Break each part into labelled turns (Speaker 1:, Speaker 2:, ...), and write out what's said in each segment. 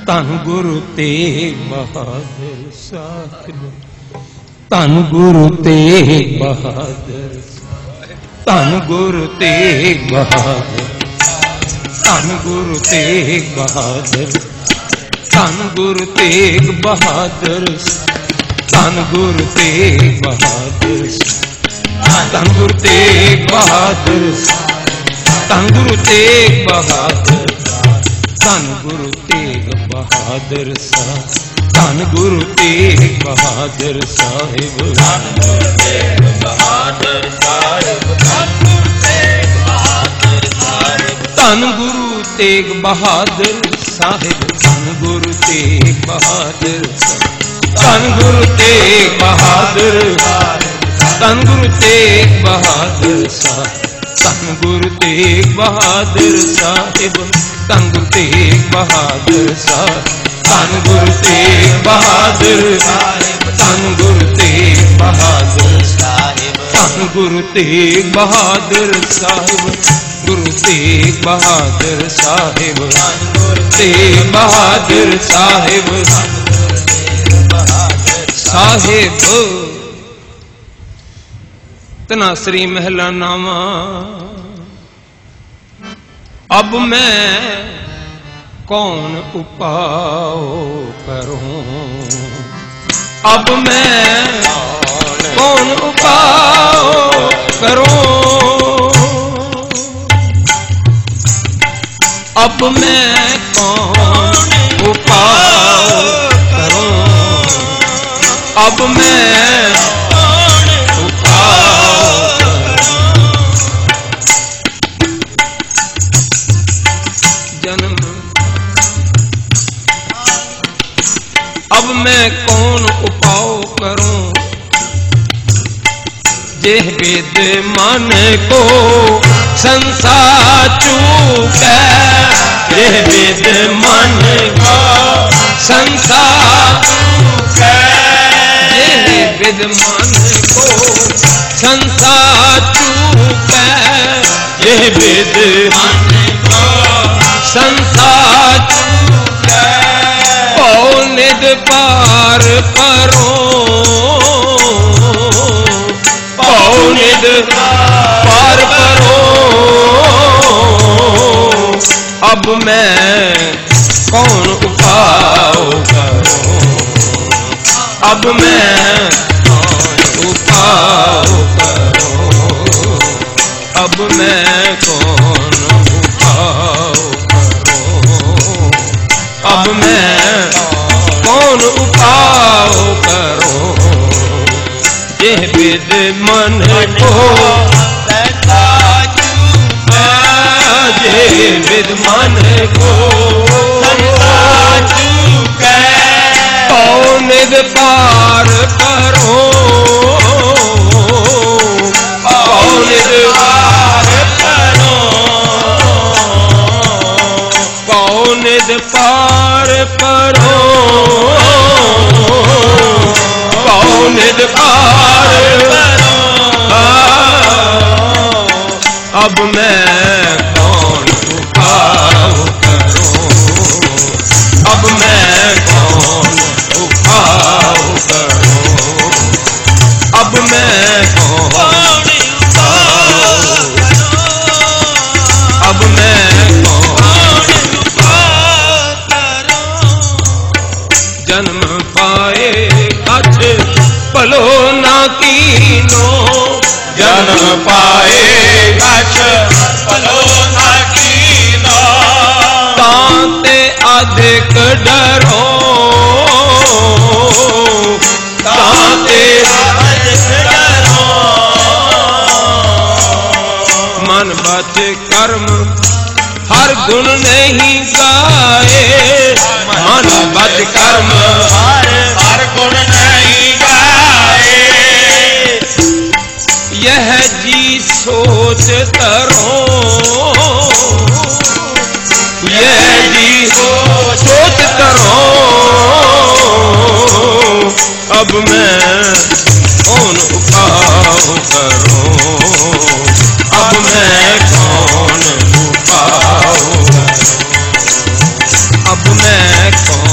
Speaker 1: धन गुरु तेग बहादुर साहिब, धन गुरु तेग बहादुर, धन गुरु तेग बहादुर, धन गुरु तेग बहादुर, धन गुरु तेग बहादुर, धन गुरु तेग बहादुर, धन गुरु तेग बहादुर, धन गुरु तेग बहादुर, धन गुरु तेग बहादुर साहिब, धन गुरु तेग बहादुर साहिब, धन गुरु तेग बहादुर साहिब, धन गुरु तेग बहादुर साहिब, धन गुरु तेग बहादुर, धन गुरु तेग बहादुर, धन गुरु तेग बहादुर साहिब, धन गुरु तेग बहादुर साहिब, धन गुरु तेग बहादुर साहिब, धन गुरु तेग बहादुर साहिब, धन गुरु तेग बहादुर साहिब, धन गुरु तेग बहादुर साहिब, गुरु तेग बहादुर साहिब, धन गुरु तेग बहादुर साहिब, साहिब। तनासरी महला नामा। अब मैं कौन उपाय करूं, अब मैं कौन उपाय करूं, अब मैं कौन उपाय करूं, अब मैं अब मैं कौन उपाय करूं, जे वेद मन को संसार चूके, जे वेद मन को संसार चूके, जे वेद मन को संसार चूके, जे वेद मन को संसार चूके, निद पार परो, निद पार परो, अब मैं कौन उपाय करूं, अब मैं कौन उपाय करूं, अब मैं कौन उपाय करूं, अब मैं कौन उपाय करूं, जे विद मन को जे विद मन को कौन निद पार करो, कौन निद पार करो, कौन निद पार करो, कौन निद पार करो, अब मैं कौन उपाय करूं, अब मैं कौन उपाय करूं, अब मैं कौन उपाय करूं, अब मैं कौन उपाय करूं, जन्म पाए कछ भलो ना कीनो, जन्म पाए कछ भलो ना कीनो, तांते अधिक डरो, तांते अधिक डरो, मन बच कर्म हर गुण नहीं गाए, मन बच कर्म हर गुण नहीं गाए, यह जी सोच तरो, यह जी सोच तरो, अब मैं कौन उपाय करूं, अब मैं कौन उपाय करूं, अब मैं कौन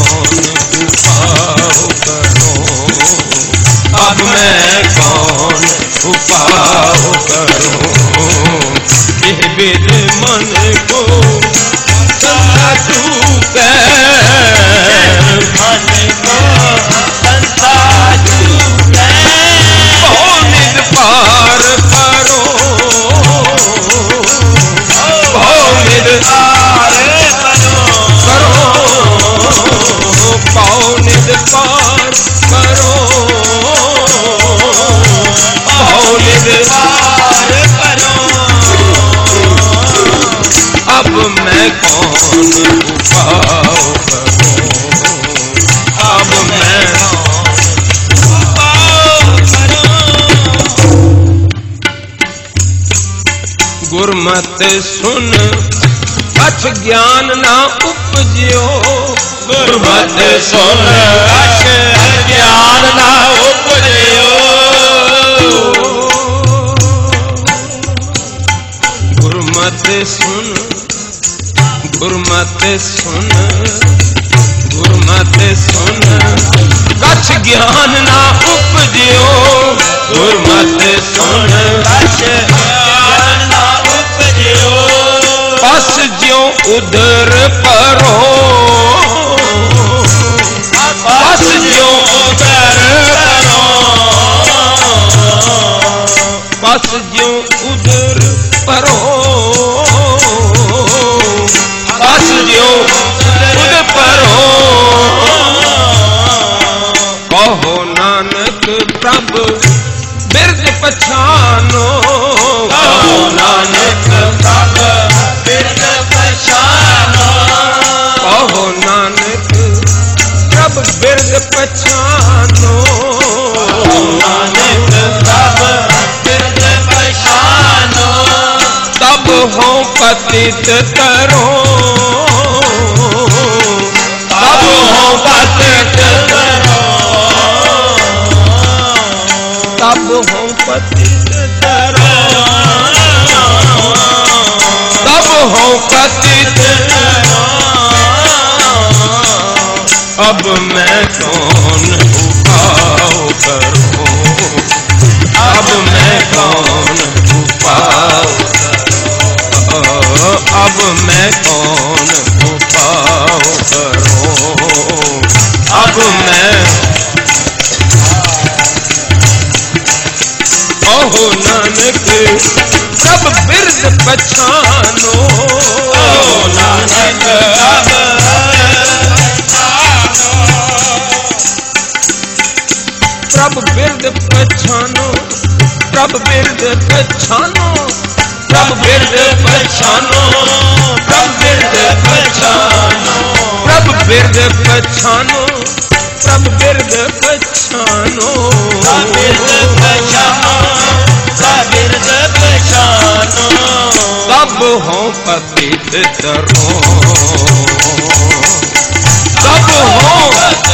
Speaker 1: कौन उपाय करूं, अब मैं गुरमत सुन कछ ज्ञान ना उपजियो,
Speaker 2: गुरमत सुन कछ ज्ञान ना उपजियो,
Speaker 1: गुरमत सुन, गुरमत सुन, गुरमत सुन कछ ज्ञान ना उपजियो, गुरमत सुन
Speaker 2: कछ ज्ञान ना उपजियो,
Speaker 1: बस ज्यों उधर परो, बस ज्यों
Speaker 2: उधर परो,
Speaker 1: बस ज्यों उधर परो, बस ज्यों उधर परो, कहो नानक प्रभु बिरद पछानो,
Speaker 2: कहो नानक प्रभु बिरद पछानो,
Speaker 1: कहो नानक प्रभु बिरद पछानो,
Speaker 2: नानक प्रभु बिरद पछानो,
Speaker 1: तब हो पतित करो,
Speaker 2: तब हो पतित करो,
Speaker 1: तब हो पतित करो, तब हो पतित
Speaker 2: करो,
Speaker 1: अब मैं कौन उपाय करूं, अब मैं कौन उपाय करूं, अब मैं कौन उपाय करूं, अब मैं कहो नानक प्रभ बिरद पछानो,
Speaker 2: कहो नानक प्रभु
Speaker 1: प्रभ बिरद पछानो, प्रभ बिरद पछानो, प्रभ बिरद पछानो, प्रभ बिरद पछानो, प्रभ बिरद पछानो, प्रभ बिरद पछानो,
Speaker 2: बिरद पछानो, बिरद पछानो,
Speaker 1: तब हो पतित करो, तब हो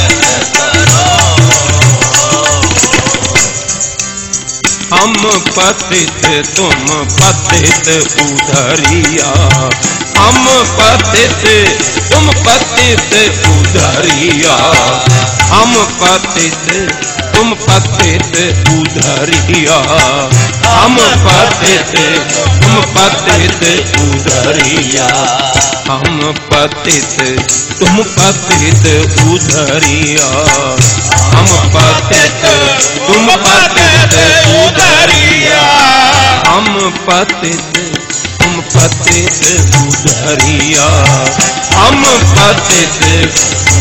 Speaker 1: हम पतित तुम पतित उधरिया, हम पतित तुम पतित उधरिया, हम पतित तुम पतित उधरिया, हम पतित तुम पतित उधरिया, हम पतित तुम पतित उधरिया, हम पतित तुम पतित उधरिया, हम पतित तुम पतित उधरिया, हम पतित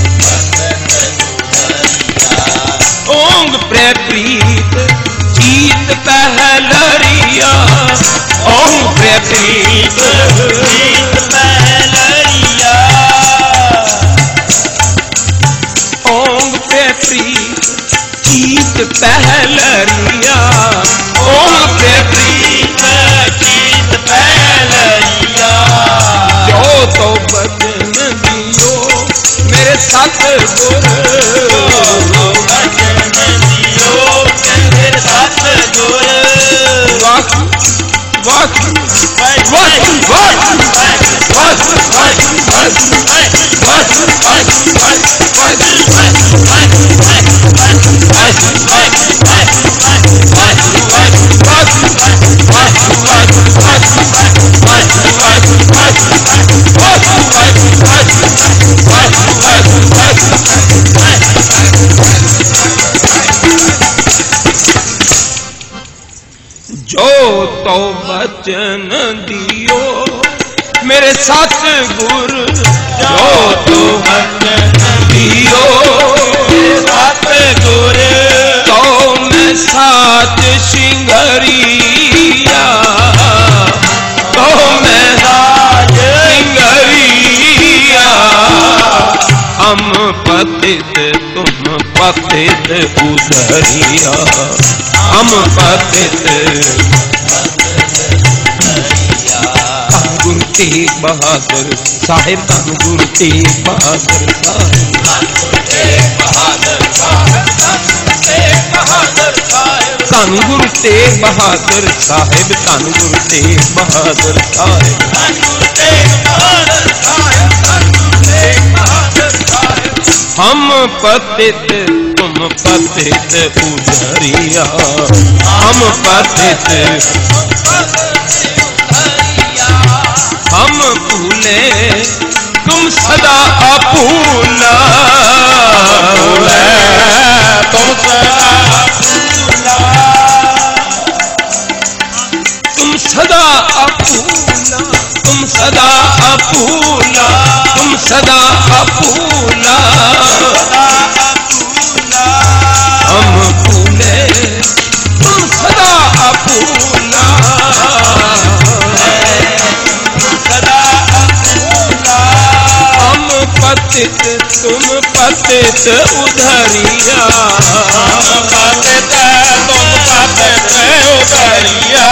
Speaker 1: ओंग प्रीत जीत पहलरिया, ओंग प्रीत
Speaker 2: जीत पहलरिया,
Speaker 1: ओंग प्रीत जीत पहलरिया, ओंग प्रीत
Speaker 2: जीत पहलरिया,
Speaker 1: जो तो बचन दियो मेरे सतगुर,
Speaker 2: बचन दियो मेरे सतगुर,
Speaker 1: वाह वाह जो तो बचन दियो मेरे सतगुर, जो तो
Speaker 2: बचन
Speaker 1: दियो
Speaker 2: मेरे सतगुर,
Speaker 1: तो मैं सात सिंगरिया, तो मैं
Speaker 2: साज
Speaker 1: सिंगरिया, पतित तुम पतित उधरिया, हम पतित गुरु तेग बहादुर साहिब, धन गुरु तेग बहादुर साहिब, धन गुरु तेग बहादुर साहिब, धन गुरु तेग बहादुर साहिब। हम पतित तुम पतित उधरिया, हम पतित हम भूले तुम सदा अपूला,
Speaker 2: तुम सदा
Speaker 1: तुम सदा अपूला, तुम सदा अपूला, तुम सदा अपूला। हम भूले तुम सदा अपूला, हम पतित तुम पतित उधरिया,
Speaker 2: पतित तुम पतित उधरिया।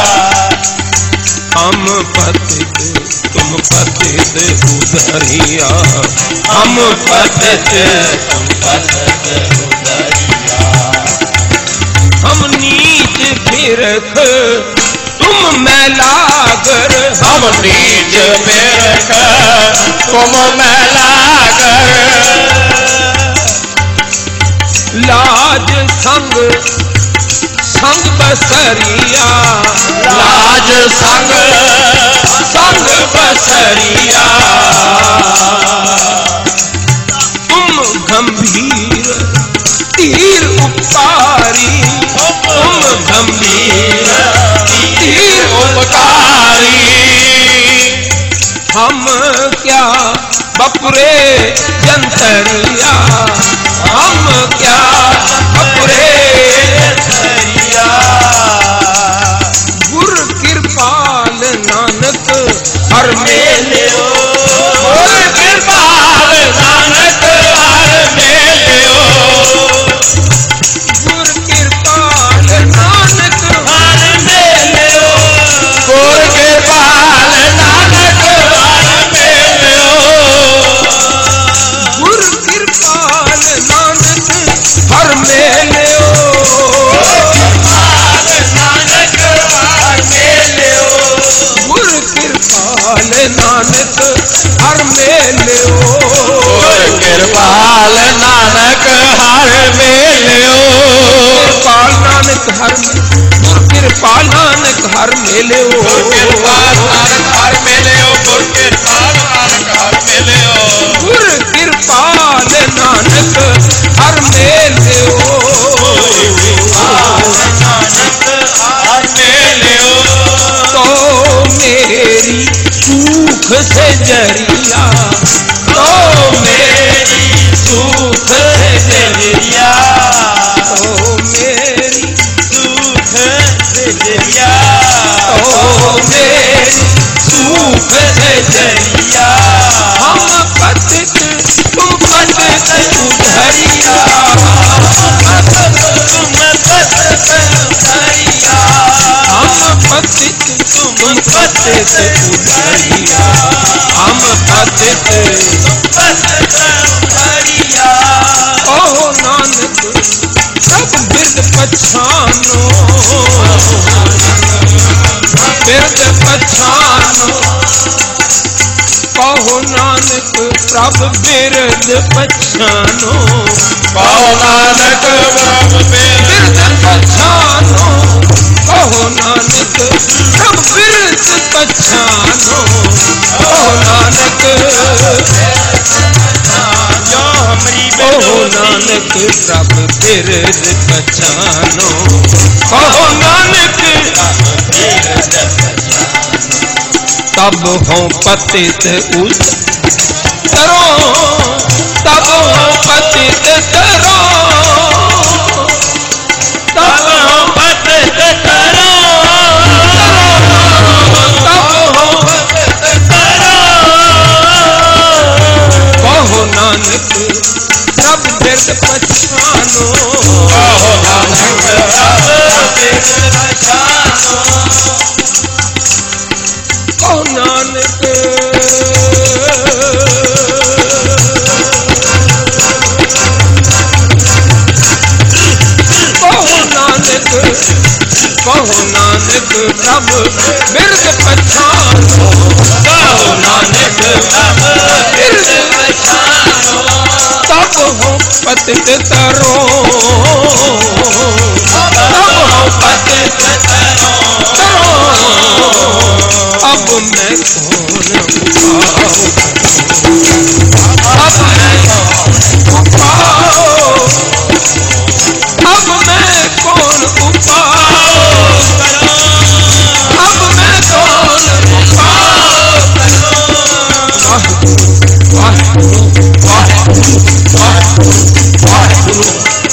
Speaker 1: हम पतित तुम पतित उधरिया, हम पतित
Speaker 2: तुम पतित उधरिया।
Speaker 1: हम नीच फिरक तुम मैलागर,
Speaker 2: हम नीच फिरक तुम मैलागर।
Speaker 1: लाज संग संग बसरिया,
Speaker 2: लाज संग
Speaker 1: संग बसरिया। तुम गंभीर तीर उपकारी, तुम गंभीर तीर
Speaker 2: उपकारी।
Speaker 1: हम क्या बपुरे जंतरिया, हम क्या बपुरे जंतरिया। गुर कृपाल नानक हर मेले,
Speaker 2: गुर कृपाल नानक हर मेले।
Speaker 1: गुर कृपाल नानक हर मेले,
Speaker 2: गुर कृपाल नानक हर मेले।
Speaker 1: गुर कृपाल नानक हर मेले,
Speaker 2: नानक हर मेले।
Speaker 1: गुर कृपाल नानक हर मेले,
Speaker 2: गुर कृपाल नानक हर मेले।
Speaker 1: कृपाल नानक हर, गुर कृपाल नानक हर मेले,
Speaker 2: गुर कृपाल नानक हर मेले। गुर कृपाल नानक हर मेले।
Speaker 1: गुर कृपाल नानक हर मेले,
Speaker 2: नानक हर मेले।
Speaker 1: तो मेरी सूख से जरिया, तो मेरी सूख से जरिया, तो मेरी
Speaker 2: सुख से जरिया।
Speaker 1: तो मेरी सूख से जरिया। हम पतित तुम पतित उधरिया,
Speaker 2: तुम पतित उधरिया।
Speaker 1: हम पतित तुम पतित उधरिया, हम पतित
Speaker 2: पतित उधरिया।
Speaker 1: ओहो नानक सब बिरद पछानो, बिरद पछानो। कहो नानक प्रभ बिरद पछानो,
Speaker 2: कहो नानक प्रभ
Speaker 1: बिरद पछानो। कहो नानक प्रभ बिरद पछानो, कहो नानक
Speaker 2: जो हमरी
Speaker 1: कहो नानक प्रभ बिरद पछानो, कहो नानक तब हो पतित उतरो, तब हो पतित तरो, तब हो पतित तरो, तब हो पतित तरो। कहो नानक बिरद पछानो
Speaker 2: कहो नानक प्रभ बिरद पछानो
Speaker 1: कहो नानक कहो नानक प्रभ बिरद पछानो
Speaker 2: कहो नानक प्रभ बिरद पछानो
Speaker 1: तब हो पतित तरो
Speaker 2: तब हो पतित तरो
Speaker 1: अब मैं कौन उपाओ अब मैं कौन उपाओ अब मैं कौन उपाओ वाहिगुरु वाहिगुरु वाहिगुरु वाहिगुरु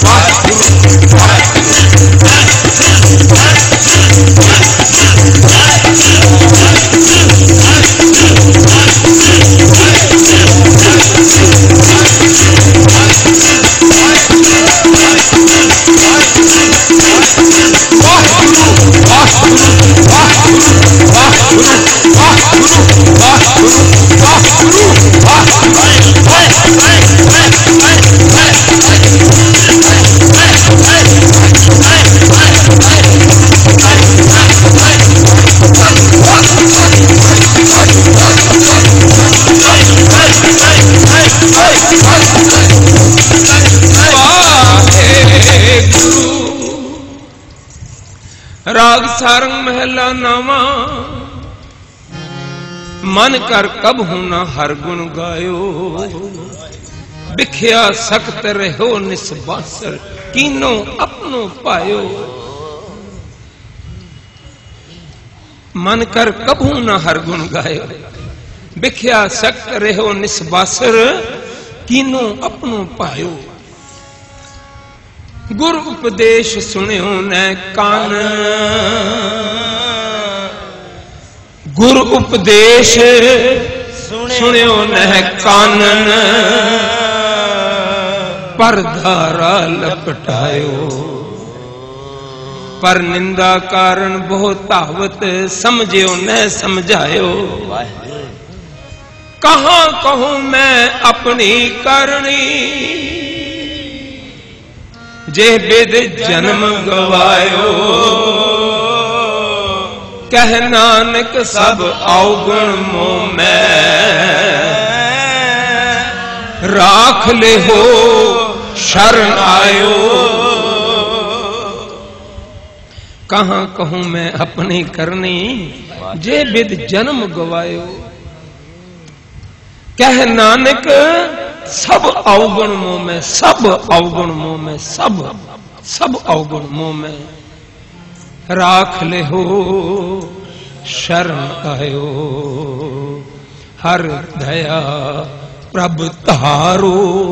Speaker 1: राग सारंग महला नामा मन कर कब होना हर गुण गायो बिख्या सख्त रहो निस्बासर कीनो अपनो पायो मन कर कब होना हर गुण गायो बिख्या सख्त रहो निस्बासर कीनो अपनो पायो गुरु उपदेश सुनियो न कान गुरु उपदेश सुनियो न कानन पर धारा लपटायो पर निंदा कारण बहुत तावत समझियो न समझायो कहाँ कहूं मैं अपनी करनी जे बिद जन्म गवायो कह नानक सब अवगुण मोह में राख ले हो शरण आयो कहाँ कहूं मैं अपनी करनी जे बिद जन्म गवायो कह नानक सब अवगुण मोह में सब अवगुण मोह में सब अवगुण मोह में राख ले हो शरण आयो हर दया प्रभ तारो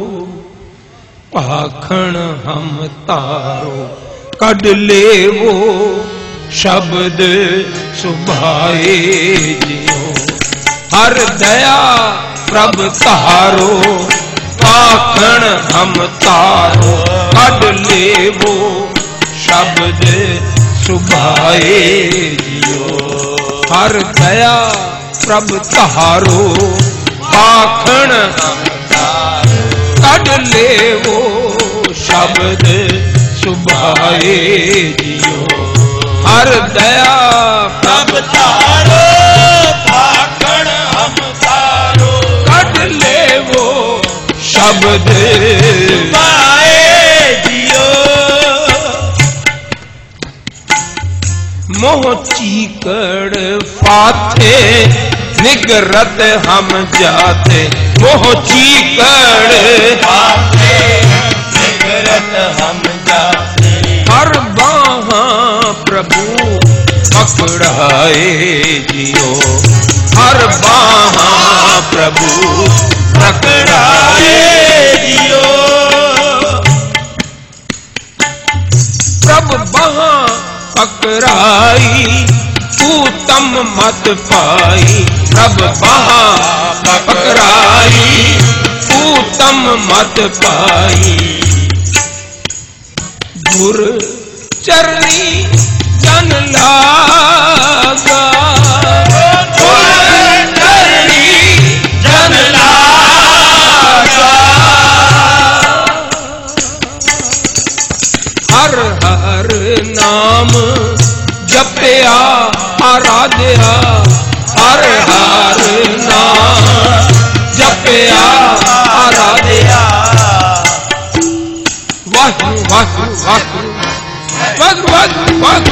Speaker 1: पाखण हम तारो कड ले वो शब्द सुभाए जियो हर दया प्रभ तारो पाखण हम तारो कड ले वो शब्द सुभाए जियो हर दया प्रभ तारो पाखण हम तारो कड ले वो शब्द सुभाए जियो हर दया प्रभ तारो पाखण हम तारो कड ले वो शब्द सुभाए जियो मोह चीकड़ फाथे निगरत हम जाते मोह चीकड़ फाथे निगरत हम जाते हर बाहा प्रभु पकड़ाए जियो हर बाहा प्रभु पकड़ाए जियो प्रभु बाहा पकड़ाई तू तम मत पाई प्रभ बाहा पकड़ाई तू तम मत पाई गुर चरनी जन लागा,
Speaker 2: गुर चरनी जन लागा।
Speaker 1: हर हर नाम जपया आराध्या, हर हर नाम जपया आराध्या। वाहु वाहु वाहु वाहु वाहु वाहु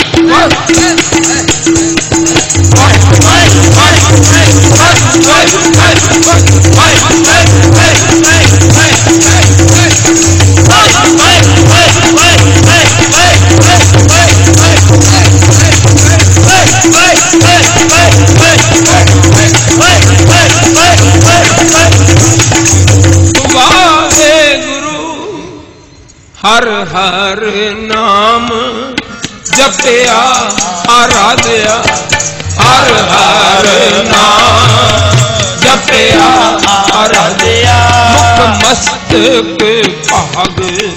Speaker 1: हर हर नाम जपया आराध्या, हर हर नाम जपया आराध्या। मुख मस्तक भाग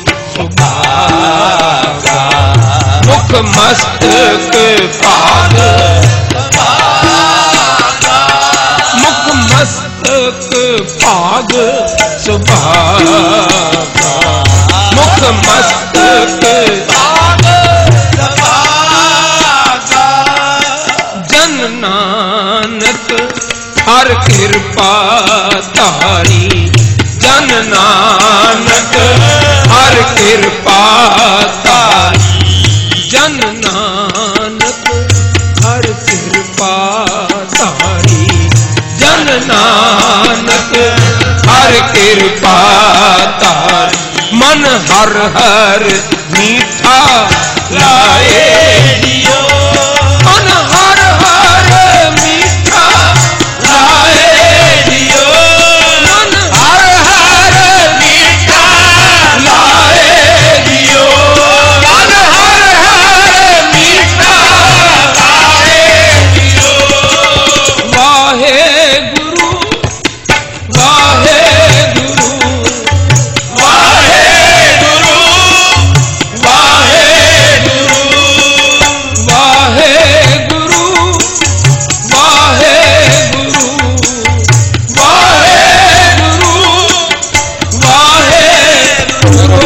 Speaker 1: सुभागा, मुख मस्तक भाग सुभागा, मुख मस्तक भाग सुभागा, मुख मस्तक भाग सुभागा। जन नानक हर कृपा तारी, जन नानक हर कृपा तारी, जन नानक हर कृपा तारी, जन नानक हर कृपा तारी। मन हर हर मीठा लाए दियो, मन हर हर मीठा लाए दियो, मन हर हर मीठा लाए दियो, मन हर हर मीठा लाए दियो। वाहे गुरु वाहे गुरु वाहे गुरु वाहे गुरु वाहे गुरु वाहे गुरु वाहे गुरु वाहे गुरु।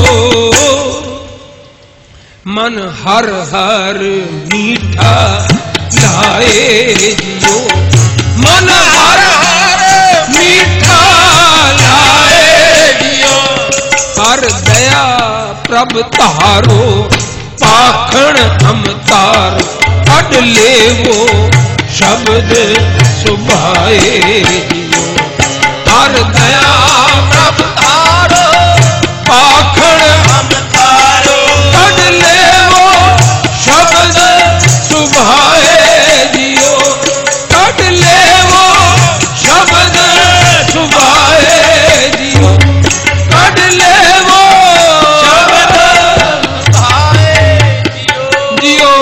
Speaker 1: मन हर हर मीठा लाए जियो, मन हर हर मीठा लाए जियो। हर दया प्रभ तारो पाखण हम तार, कढ लेवो शब्द सुभाए जियो। हर दया प्रभ तारो पाखण हम तारो, कढ लेवो शब्द सुभाए जियो, कढ लेवो शब्द सुभाए जियो, कढ लेवो शब्द सुभाए जियो।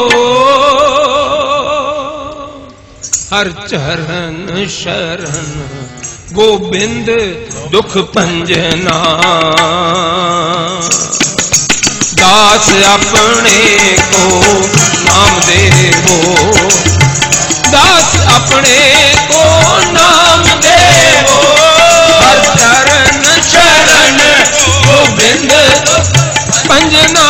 Speaker 1: हर चरण शरण गोबिंद दुख पंजना, दास अपने को नाम देवो, दास अपने को नाम देवो। हर चरण शरण गोबिंद पंजना,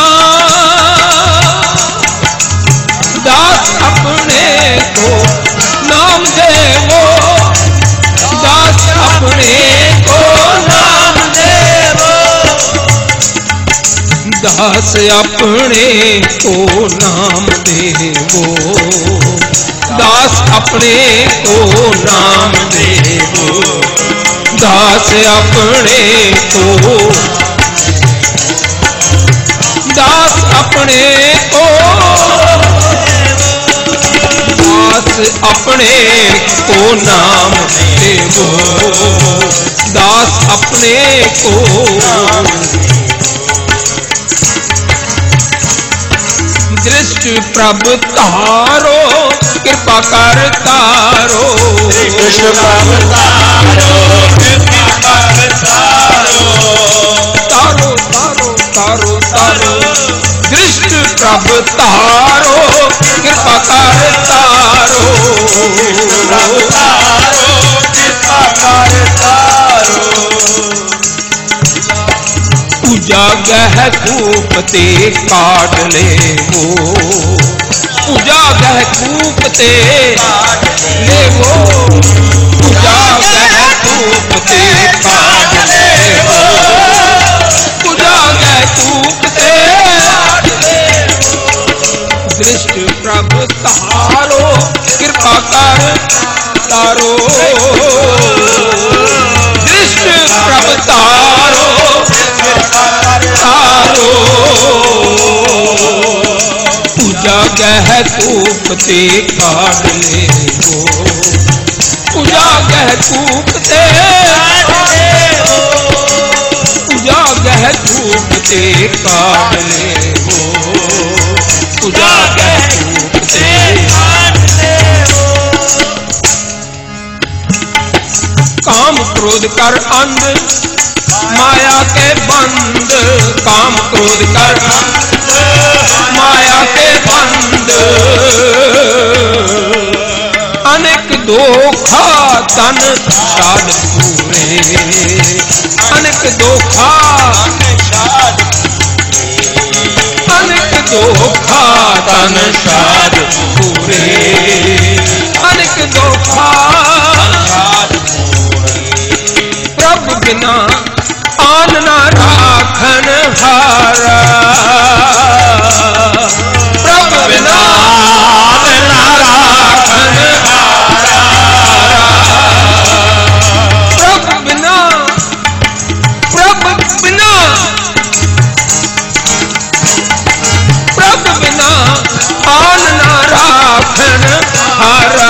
Speaker 1: दास अपने को नाम देवो, दास अपने को नाम देवो, दास अपने को नाम देवो, दास अपने को नाम देवो, दास अपने को, दास अपने को, दास अपने को नाम देवो, दास अपने को। दृष्टि प्रभ तारो कृपा कर तारो,
Speaker 2: कृष्ण प्रभ तारो कृपा कर तारो,
Speaker 1: तारो तारो तारो तारो पूजा गह कूप ते काट ले वो, पूजा गह कूप ते ले वो, पूजा गह कूप ते काट ले वो, पूजा गह कूप ते दृष्ट प्रभु तारो कृपा कर तारो, दृष्ट प्रभु तारो तारो, पूजा गह कूप ते काट ले वो, पूजा गह कूप ते पूजा गह कूप ते काट ले वो, पूजा गह कूप ते काट ले वो। काम क्रोध कर अंध माया के बंद, काम क्रोध कर माया के बंद, अनेक धोखा तन शाद पूरे, अनेक धोखा अनेक धोखा तन शाद पूरे, अनेक धोखा प्रभु बिना आन ना राखन हारा, प्रभु बिना आन ना राखन हारा, प्रभु बिना प्रभु बिना प्रभु बिना आन ना राखन हारा,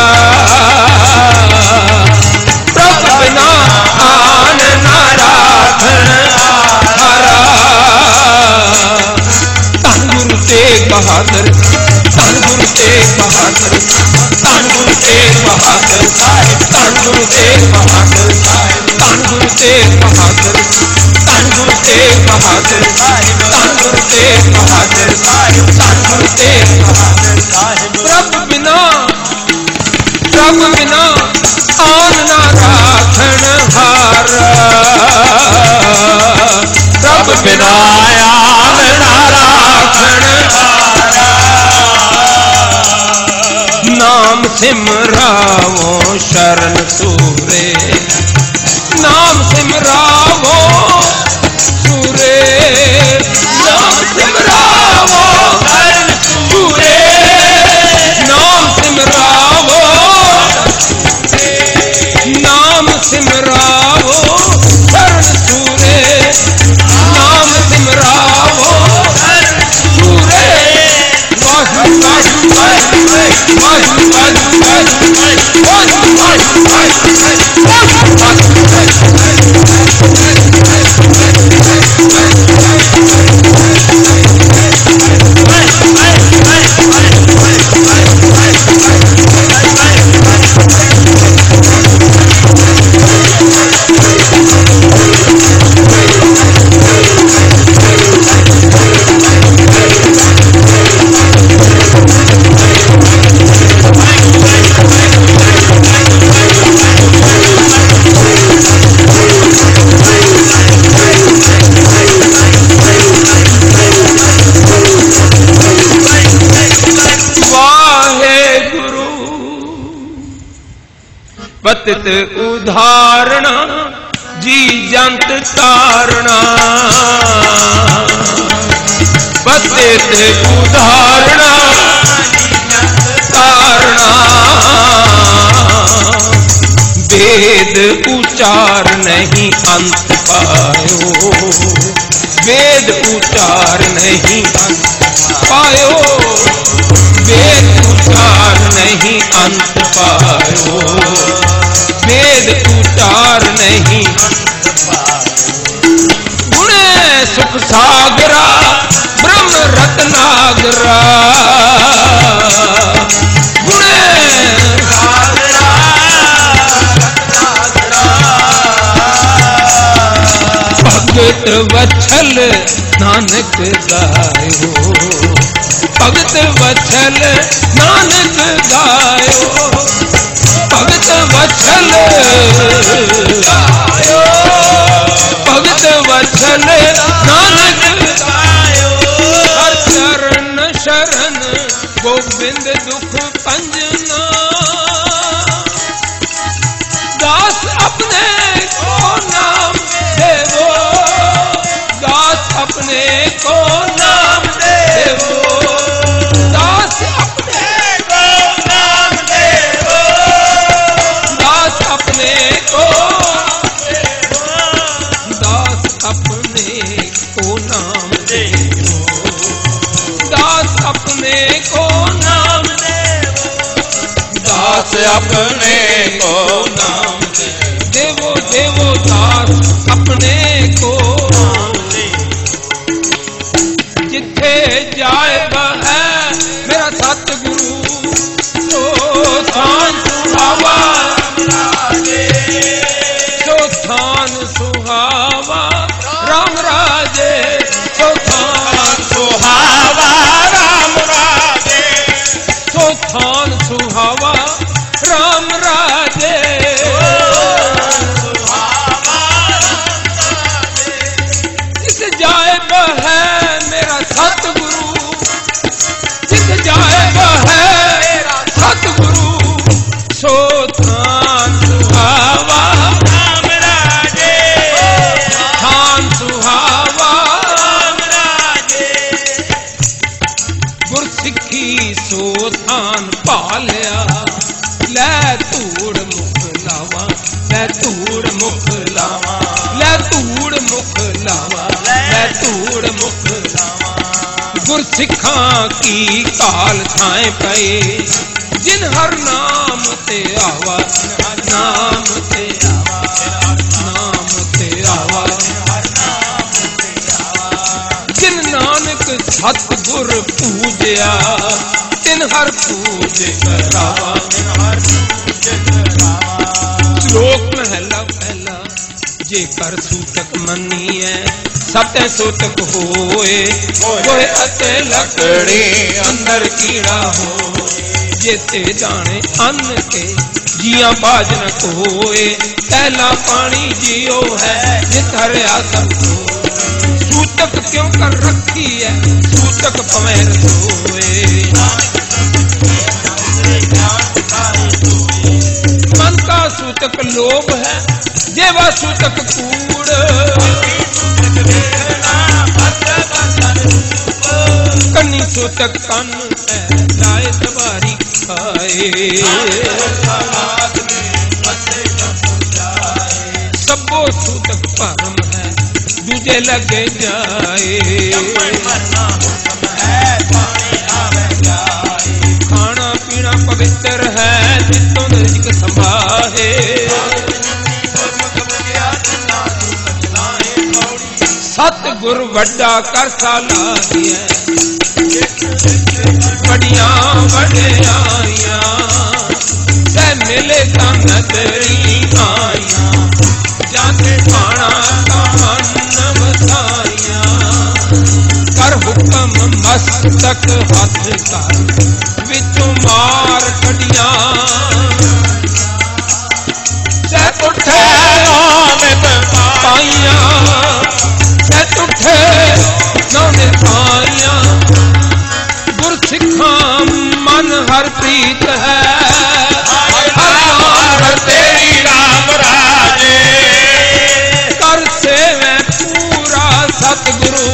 Speaker 1: प्रभु बिना आन ना राखन हारा। धन गुरु तेग बहादुर, धन गुरु तेग बहादुर, धन गुरु तेग बहादुर, धन गुरु तेग बहादुर, धन गुरु तेग बहादुर, धन गुरु तेग बहादुर, धन गुरु तेग बहादुर, धन गुरु तेग बहादुर। प्रभु बिना आन ना राखन हारा, प्रभु बिना आन ना राखन हारा। नाम सिमरावो शरण सूरे, नाम सिमरावो सूरे, नाम सिमरावो शरण सूरे, नाम सिमरावो, नाम सिमरावो शरण सूरे, नाम सिमरावो शरण सूरे। वाहु वाहु वाहु वाहु वाहु वाहु पतित उदाहरणा जी जंत तारणा, पतित उदाहरणा तारणा, वेद उचार नहीं अंत पायो, वेद उचार नहीं अंत पायो, वेद उचार नहीं अंत पायो, वेद उचार नहीं गुणे सुख सागरा ब्रह्म रत्नागरा, गुणे सागरा भगत वत्सल नानक गायो, भगत वत्सल नानक गायो, भगत वत्सल गायो, भगत वत्सल नानक दुख पंजना दास अपने को नाम देवो दास अपने को नाम देवो दास अपने को नाम देवो दास अपने को दास अपने को नाम देवो दास अपने को नाम
Speaker 2: दास अपने को नाम
Speaker 1: देवो देवो दास अपने को जिथे जाए है मेरा सतगुरु सो थान सुहावा सो थान सुहावा राम राजे सो थान
Speaker 2: सुहावा राम राजे
Speaker 1: सो थान सुहावा राम राजे जिस जाए है मेरा सतगुरु जिस जाए है मेरा सतगुरु सो थान सुहावा
Speaker 2: राम राजे
Speaker 1: थान सुहावा
Speaker 2: राम राजे
Speaker 1: गुरसिੱਖੀ सो थान पालिया ਲੈ ਧੂੜ ਮੁਖ ਲਾਵਾ ਲੈ ਧੂੜ ਮੁਖ ਲਾਵਾ ਲੈ ਧੂੜ ਮੁਖ ਲਾਵਾ ਲੈ ਧੂੜ ਮੁਖ ਲਾਵਾ ਗੁਰਸਿੱਖਾਂ ਕੀ ਕਾਲ ਥਾਏ ਪਏ ਜਿਨ ਹਰ ਨਾਮ ਤੇ ਆਵਾ ਨਾਮ ਤੇ ਆਵਾ ਨਾਮ ਤੇ ਆਵਾ ਜਿਨ ਨਾਨਕ ਸਤਿਗੁਰ ਪੂਜਿਆ ਤਿਨ ਹਰ ਪੂਜ ਕਰਾਵਾ श्लोक महला पहला जेकर सूतक मनीए सत्य सूतक होए कोई अते लकड़ी अंदर कीड़ा हो जेते जाने अन्न के जिया बाज न कोए पहला पानी जियो है जिधरिया सब सूतक क्यों कर रखी है सूतक पवैर सोए मन का सूतक लोभ है जेवा सूतक कूड़ कन्नी सूतक कन है लाए सवारी खाए सबो सूतक परम है दूजे लगे जाए खाना पीना पवित्र है जितों रिज़्क संभाहे सतगुर वड्डा कर साला बड़िया वड्याइया ते मिले ता नदरी आइया जाके खाना मन वसाइया कर हुक्म मस्तक हथ कर विचों मार कड़िया सैत उठे नानक पाइया सैत उठे नानक पाइया गुरसिੱਖਾਂ मन हर प्रीत है
Speaker 2: हर तेरी राम राजे
Speaker 1: कर सेवे पूरा सतगुरु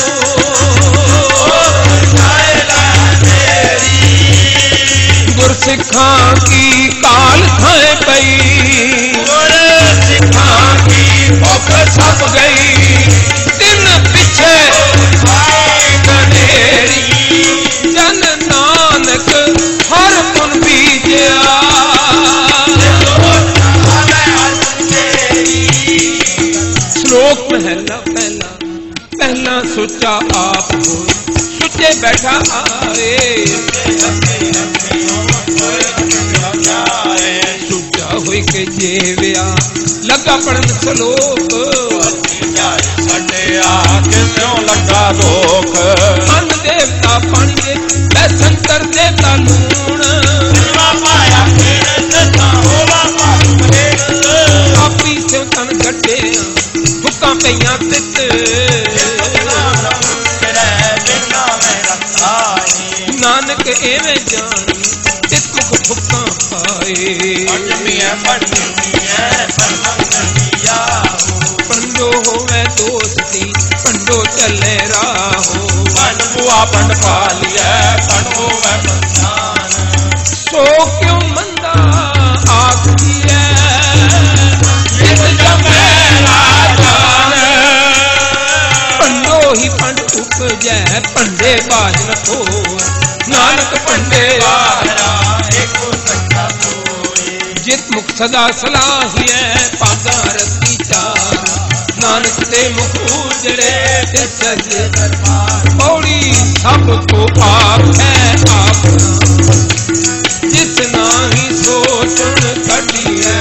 Speaker 1: गुरसिੱਖਾਂ की काल थाए पई
Speaker 2: गुरसिੱਖਾਂ की भुख
Speaker 1: छप गई दिन पिछे कनेरी जन नानक हर पुन बीजिया श्लोक महला पहला पहला सोचा आप हो सुचे बैठा आए सुचा होई के जेविया लगा पढ़न श्लोक
Speaker 2: क्यों लगा रोक
Speaker 1: अन्न देवता पानी दे संतर देवता लूण आपी से तन गड्ढे हुक्का पईयां तित नानक एवें जान पंडो होवे दोस्ती पंडो चले राहो
Speaker 2: पंड पालिया पंड होवे पंजान
Speaker 1: सो क्यों मंदा आखिए पंडो ही पंड उपजै पंडे बाज न हो नानक पंडे जित मुख सदा सलाहिए पागा रती चार नानक ते मुख उजड़े ते सज पौड़ी सब को आप है आपना जिस नाही सोचन कटी है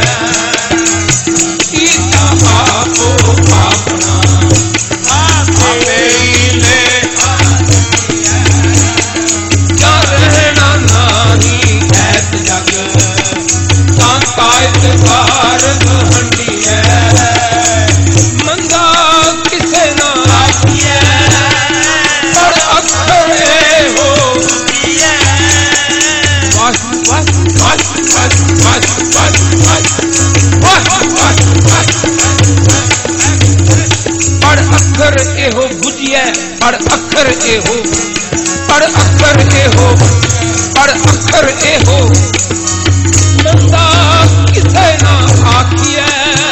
Speaker 1: ईता आपो आपना
Speaker 2: आपे ले
Speaker 1: क्या रहना नाही ऐत जग ताकायत बार हंडी है मंदा किसे ना आखिए पर अखर हो बस बस बस बस बस बस बस पर अखर एहो बुझिए पर अखर एहो पर अखर एहो पर अखर एहो मंदा किसे ना आखिए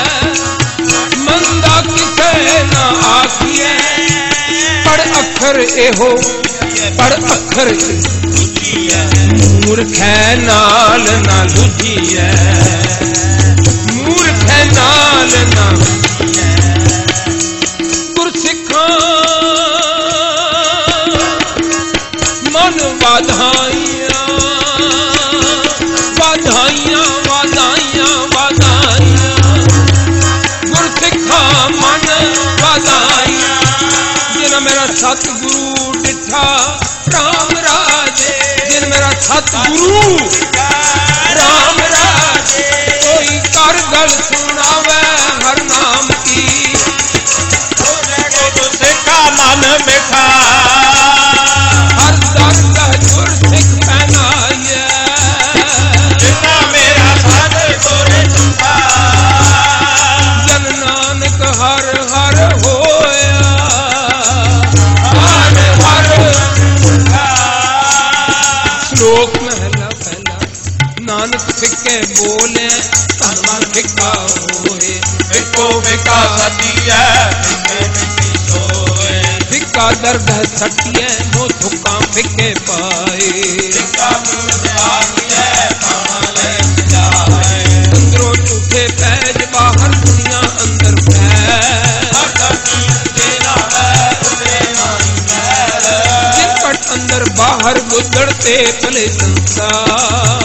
Speaker 1: मंदा किसे ना आखिए पर अखर एहो पर अखर मूर्ख नाल ना लुझिए मूर्ख नाल ना गुरसिखा मन वाधाइया वाधाइया वाधाइया वाधाइया गुरसिखा मन वाधाइया जिन मेरा सतगुरु डिठा राम राजे जिन मेरा सतगुरु राम राजे कोई कर गल सुनावे हर नाम की
Speaker 2: सिखा मन मिठा
Speaker 1: हर दर्द गुरसिख पहनाइए
Speaker 2: जितना मेरा सतगुरु झूठा
Speaker 1: जन नानक हर हर होया हर हर श्लोक महला पहला नानक फिके बोले तन मन फिका होए
Speaker 2: विको विका सतिया
Speaker 1: फिका दर्द है सटिए नो थुका फिके पाए अंदरों झूठे पैज बाहर दुनिया अंदर जिनपट अंदर बाहर गुजरते भले संसार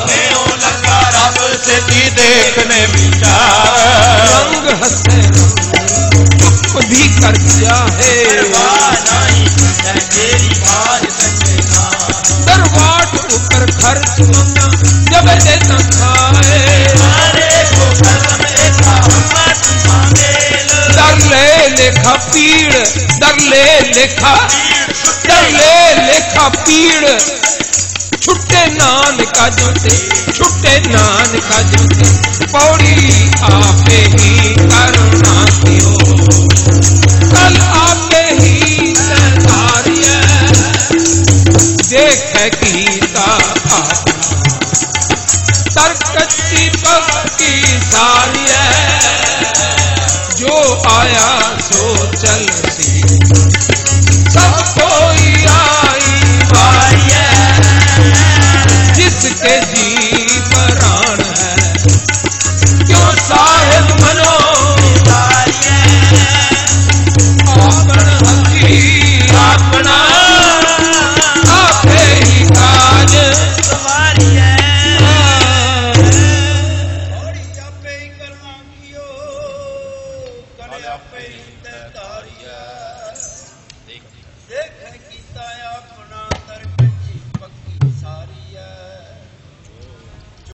Speaker 2: देखने विचार
Speaker 1: रंग हंसे चुप भी कर चाहे दरवाट ऊपर खर्च मंगा जब देता खाए दर ले लेखा पीड़ दर ले लेखा पीड़ छुट्टे नान का जोते छुट्टे नान का जोते पौड़ी आपे ही करुणा कियो कल आपे ही संसारिया देख कीता आपना तरकती पक्की सारिया जो आया सो